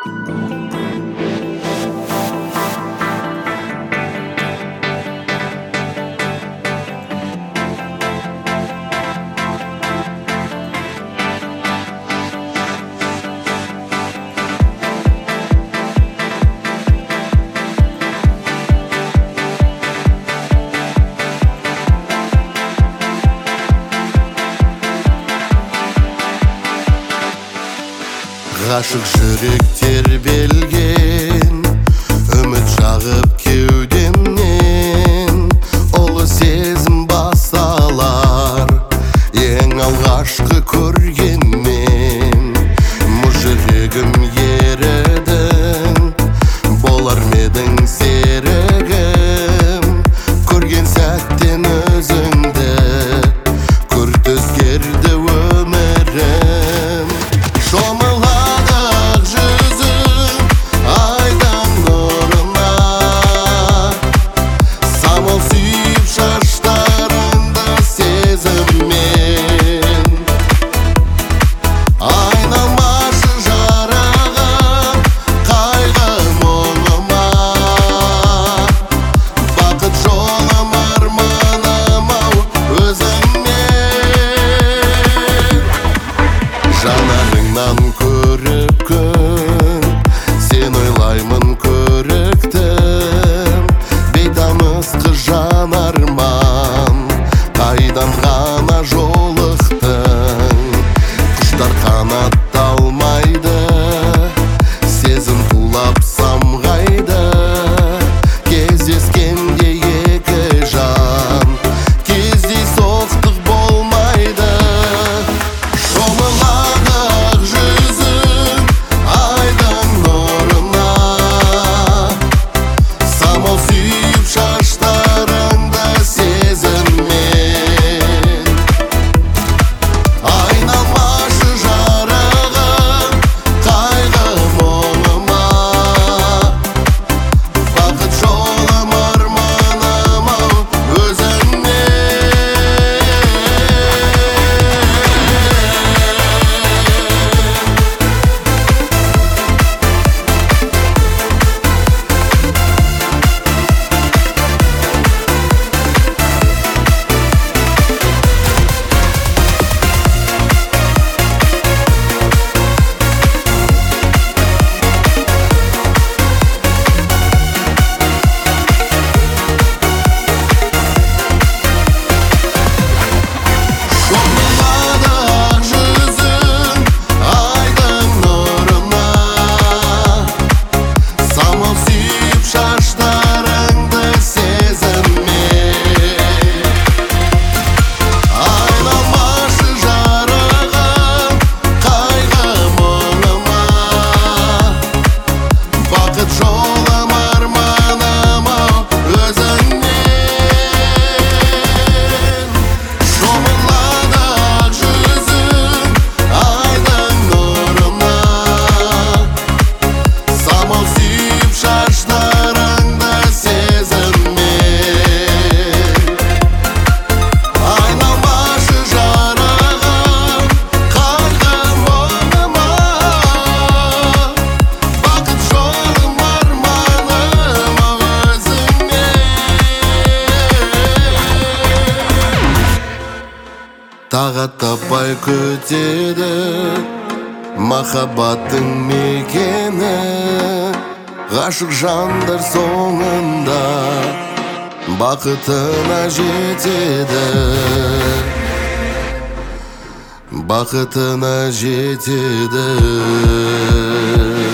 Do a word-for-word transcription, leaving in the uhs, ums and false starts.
Ғашық жүректер белген, үміт жағып кеудемнен, ұлы сезім басталар ең алғашқы көргенмен. Мұ жүрегім ередің, болар медің серігім, көрген сәттен өзіңді күрт өзгерді өмірім. Шомыладық жүзің айдың нұрына, самал сүйіп шаштарыңды сезіммен. Айналмашы жарығым қайғы мұңыма, бақыт жолым арманым-ау өзіңмен. Жанарыңнан көріп күн, сен ойлаймын көріктім, бейтаныс қыз жанарман, қайдан ғана жолықтың. Құштар қанатталмайды, сезім тулап самғайды, кездескенде екі жан кездейсоқтық болмайды. Шомыладық жүзің айдың нұрына, самал сүйіп шаштарыңды сезіммен. Айналмашы жарығым қайғы мұңыма, бақыт жолым арманым-ау өзіңмен. Шомыладық жүзің айдың нұрына, самал сүйіп шаштарыңды сезіммен. Айналмашы жарығым қайғы мұңыма, бақыт жолым арманым-ау өзіңмен. Шомыладық жүзің айдың нұрына, самал сүйіп шаштарыңды сезіммен. Айналмашы жарығым қайғы мұңыма, бақыт жолым арманым-ау өзіңмен. Тағат таппай күтеді махаббаттың мекені, ғашық жандар соңында бақытына жетеді, бақытына жетеді.